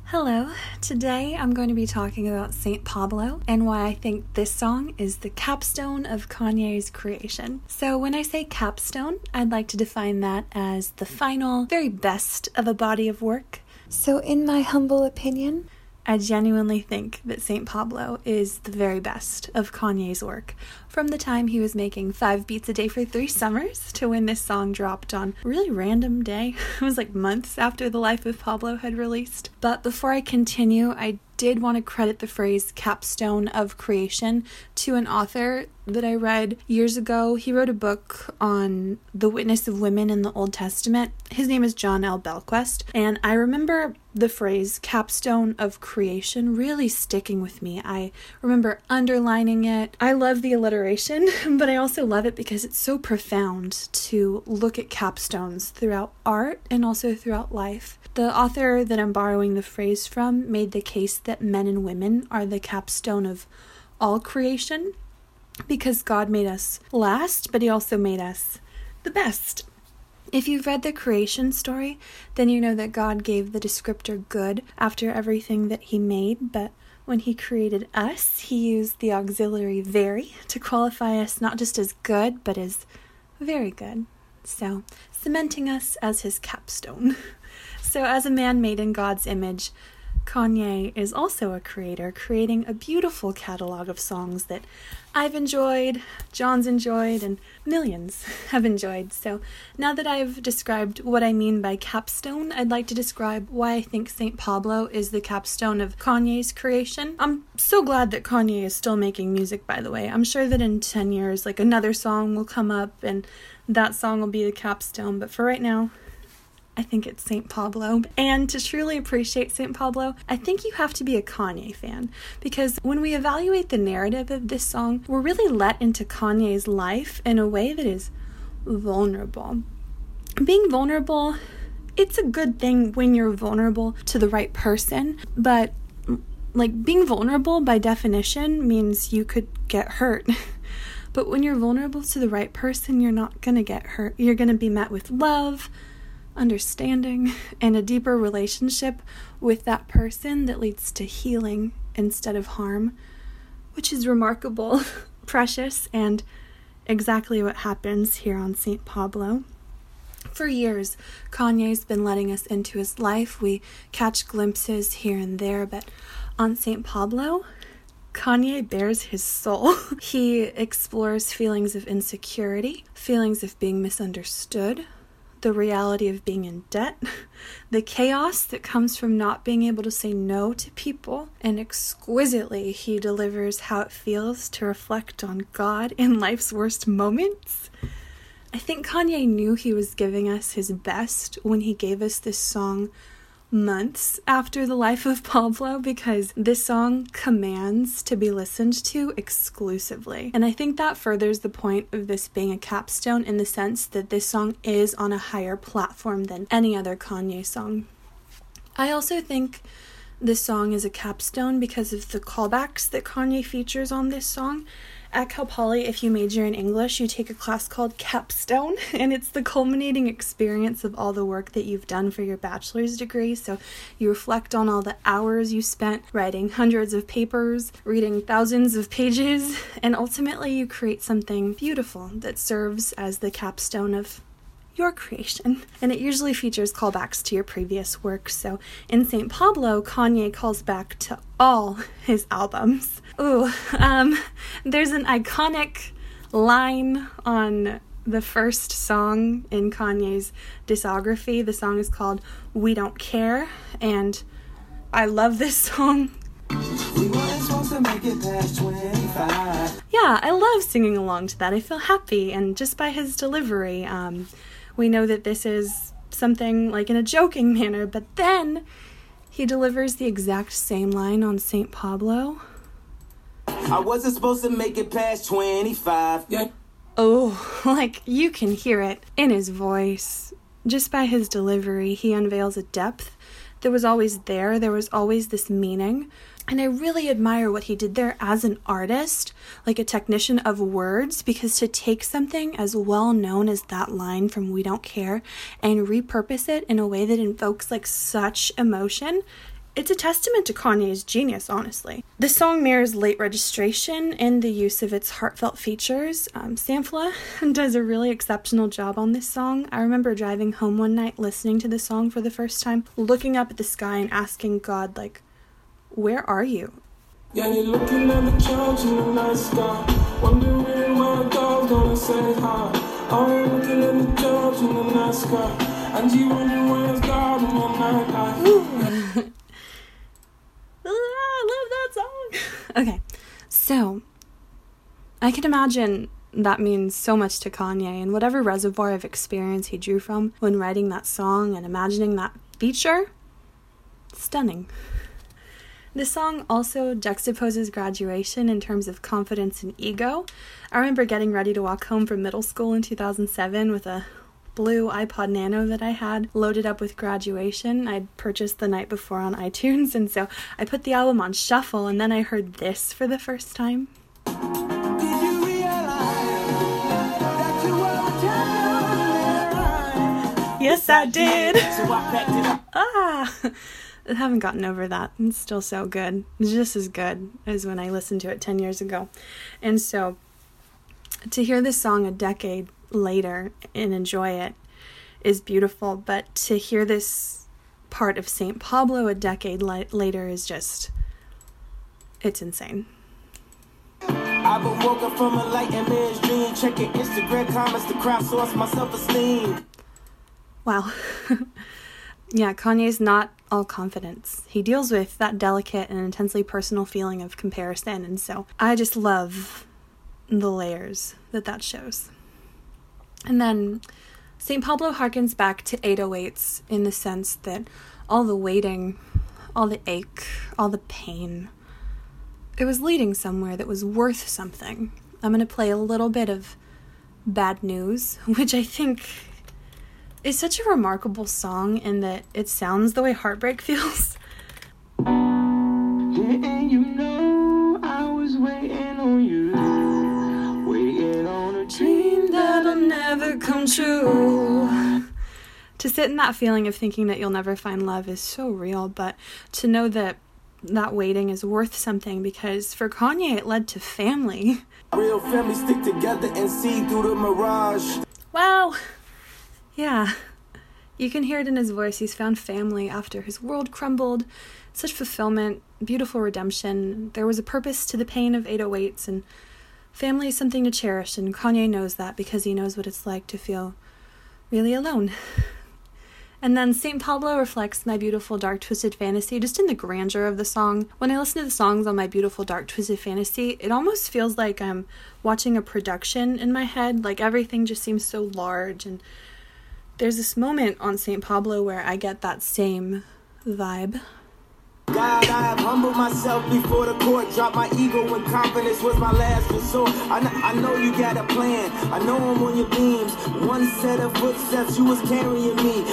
Hello, today I'm going to be talking about Saint Pablo and why I think this song is the capstone of Kanye's creation. So when I say capstone, I'd like to define that as the final, very best of a body of work. So in my humble opinion, I genuinely think that Saint Pablo is the very best of Kanye's work. From the time he was making 5 beats a day for 3 summers to when this song dropped on a really random day. It was like months after The Life of Pablo had released. But before I continue, I did want to credit the phrase capstone of creation to an author that I read years ago. He wrote a book on the witness of women in the Old Testament. His name is John L. Belquist, and I remember the phrase capstone of creation really sticking with me. I remember underlining it. I love the alliteration, but I also love it because it's so profound to look at capstones throughout art and also throughout life. The author that I'm borrowing the phrase from made the case that men and women are the capstone of all creation because God made us last, but he also made us the best. If you've read the creation story, then you know that God gave the descriptor good after everything that he made, but when he created us, he used the auxiliary very to qualify us not just as good, but as very good. So, cementing us as his capstone. So as a man made in God's image, Kanye is also a creator, creating a beautiful catalog of songs that I've enjoyed, John's enjoyed, and millions have enjoyed. So now that I've described what I mean by capstone, I'd like to describe why I think Saint Pablo is the capstone of Kanye's creation. I'm so glad that Kanye is still making music, by the way. I'm sure that in 10 years, another song will come up and that song will be the capstone, but for right now, I think it's Saint Pablo. And to truly appreciate Saint Pablo, I think you have to be a Kanye fan. Because when we evaluate the narrative of this song, we're really let into Kanye's life in a way that is vulnerable. Being vulnerable, it's a good thing when you're vulnerable to the right person. But being vulnerable by definition means you could get hurt. But when you're vulnerable to the right person, you're not going to get hurt. You're going to be met with love, understanding, and a deeper relationship with that person that leads to healing instead of harm, which is remarkable, precious, and exactly what happens here on Saint Pablo. For years, Kanye's been letting us into his life. We catch glimpses here and there, but on Saint Pablo, Kanye bears his soul. He explores feelings of insecurity, feelings of being misunderstood, the reality of being in debt, the chaos that comes from not being able to say no to people, and exquisitely he delivers how it feels to reflect on God in life's worst moments. I think Kanye knew he was giving us his best when he gave us this song months after The Life of Pablo, because this song commands to be listened to exclusively. And I think that furthers the point of this being a capstone in the sense that this song is on a higher platform than any other Kanye song. I also think this song is a capstone because of the callbacks that Kanye features on this song. At Cal Poly, if you major in English, you take a class called Capstone, and it's the culminating experience of all the work that you've done for your bachelor's degree. So you reflect on all the hours you spent writing hundreds of papers, reading thousands of pages, and ultimately you create something beautiful that serves as the capstone of your creation. And it usually features callbacks to your previous work. So in Saint Pablo, Kanye calls back to all his albums. There's an iconic line on the first song in Kanye's discography. The song is called We Don't Care, and I love this song. We weren't supposed to make it past 25. Yeah, I love singing along to that. I feel happy, and just by his delivery, we know that this is something in a joking manner, but then he delivers the exact same line on Saint Pablo. I wasn't supposed to make it past 25. Yeah. Oh, you can hear it in his voice. Just by his delivery, he unveils a depth that was always there. There was always this meaning. And I really admire what he did there as an artist, like a technician of words, because to take something as well known as that line from We Don't Care and repurpose it in a way that invokes such emotion it's a testament to Kanye's genius, honestly. The song mirrors Late Registration in the use of its heartfelt features. Sampla does a really exceptional job on this song. I remember driving home one night listening to the song for the first time, looking up at the sky and asking God, like, where are you? Yeah, you're looking at the couch in the night sky, wondering where God's gonna say hi. I'm looking at the couch in the night sky, and you wondering where's God in your nightlife. I love that song. Okay, so I can imagine that means so much to Kanye, and whatever reservoir of experience he drew from when writing that song and imagining that feature, stunning. This song also juxtaposes graduation in terms of confidence and ego. I remember getting ready to walk home from middle school in 2007 with a blue iPod Nano that I had loaded up with Graduation. I'd purchased the night before on iTunes, and so I put the album on shuffle, and then I heard this for the first time. Did you realize that you were Yes, I did. So I packed it up. I haven't gotten over that. It's still so good. It's just as good as when I listened to it 10 years ago. And so to hear this song a decade later and enjoy it is beautiful, but to hear this part of St. Pablo a decade later is just, it's insane. I've been woke up from a light and man's dream, checking Instagram comments to crowdsource my self-esteem. Wow. Yeah, Kanye's not all confidence. He deals with that delicate and intensely personal feeling of comparison, and so I just love the layers that shows. And then St. Pablo harkens back to 808s in the sense that all the waiting, all the ache, all the pain, it was leading somewhere that was worth something. I'm going to play a little bit of Bad News, which I think is such a remarkable song in that it sounds the way heartbreak feels. Didn't you know I was waiting on you, waiting on a dream That'll never come true. To sit in that feeling of thinking that you'll never find love is so real, but to know that waiting is worth something, because for Kanye it led to family. Real family stick together and see through the mirage. Wow. Yeah. You can hear it in his voice. He's found family after his world crumbled. Such fulfillment, beautiful redemption. There was a purpose to the pain of 808s, and family is something to cherish, and Kanye knows that because he knows what it's like to feel really alone. And then St. Pablo reflects My Beautiful Dark Twisted Fantasy just in the grandeur of the song. When I listen to the songs on My Beautiful Dark Twisted Fantasy, it almost feels like I'm watching a production in my head. Like everything just seems so large, and there's this moment on St. Pablo where I get that same vibe. God, I have humbled myself before the court. Dropped my ego when confidence was my last resort. I know you got a plan. I know I'm on your beams. One set of footsteps, you was carrying me.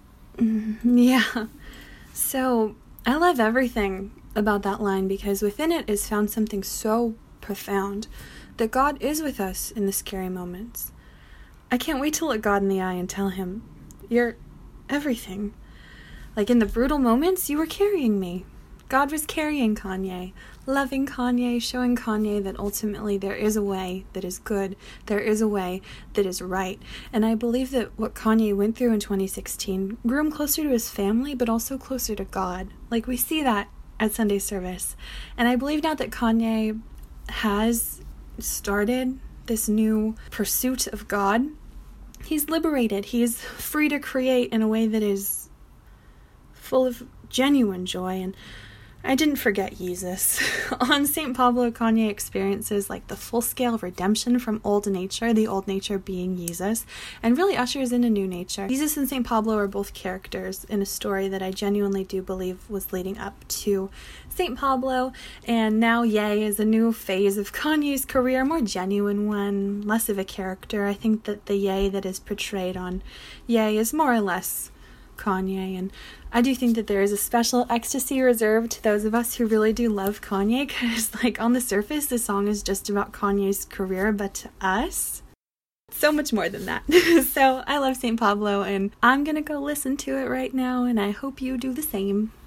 Yeah. So I love everything about that line, because within it is found something so profound, that God is with us in the scary moments. I can't wait to look God in the eye and tell him, you're everything. Like in the brutal moments, you were carrying me. God was carrying Kanye, loving Kanye, showing Kanye that ultimately there is a way that is good, there is a way that is right. And I believe that what Kanye went through in 2016 grew him closer to his family, but also closer to God. Like we see that at Sunday service. And I believe now that Kanye has started this new pursuit of God, he's liberated. He's free to create in a way that is full of genuine joy. And I didn't forget Jesus. On St. Pablo, Kanye experiences like the full-scale redemption from old nature, the old nature being Jesus, and really ushers in a new nature. Jesus and St. Pablo are both characters in a story that I genuinely do believe was leading up to St. Pablo, and now Ye is a new phase of Kanye's career, a more genuine one, less of a character. I think that the Ye that is portrayed on Ye is more or less Kanye, and I do think that there is a special ecstasy reserved to those of us who really do love Kanye, because like on the surface the song is just about Kanye's career, but to us so much more than that. So I love St. Pablo, and I'm gonna go listen to it right now, and I hope you do the same.